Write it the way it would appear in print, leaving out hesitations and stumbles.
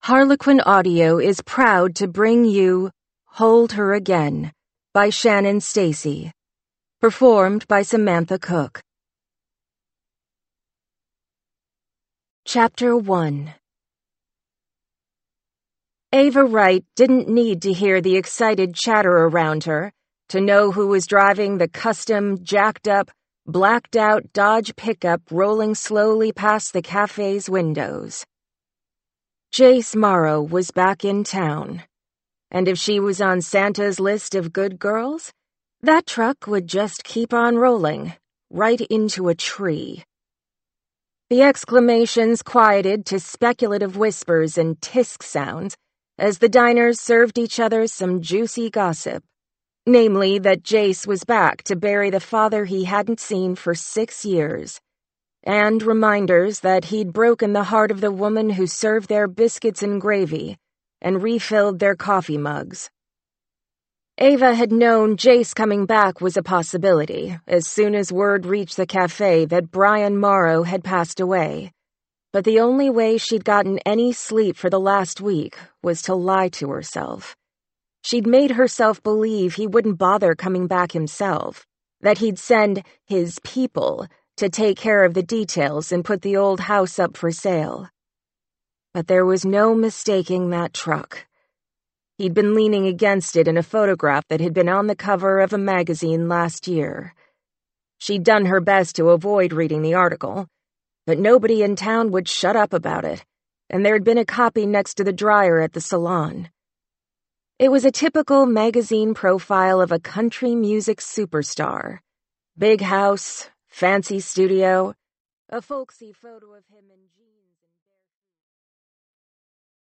Harlequin Audio is proud to bring you Hold Her Again by Shannon Stacy, performed by Samantha Cook. Chapter 1. Ava Wright didn't need to hear the excited chatter around her to know who was driving the custom, jacked-up, blacked-out Dodge pickup rolling slowly past the cafe's windows. Jace Morrow was back in town, and if she was on Santa's list of good girls, that truck would just keep on rolling, right into a tree. The exclamations quieted to speculative whispers and tisk sounds as the diners served each other some juicy gossip, namely that Jace was back to bury the father he hadn't seen for 6 years, and reminders that he'd broken the heart of the woman who served their biscuits and gravy and refilled their coffee mugs. Ava had known Jace coming back was a possibility as soon as word reached the cafe that Brian Morrow had passed away, but the only way she'd gotten any sleep for the last week was to lie to herself. She'd made herself believe he wouldn't bother coming back himself, that he'd send his people to take care of the details and put the old house up for sale. But there was no mistaking that truck. He'd been leaning against it in a photograph that had been on the cover of a magazine last year. She'd done her best to avoid reading the article, but nobody in town would shut up about it, and there'd been a copy next to the dryer at the salon. It was a typical magazine profile of a country music superstar. Big house, fancy studio, a folksy photo of him in jeans.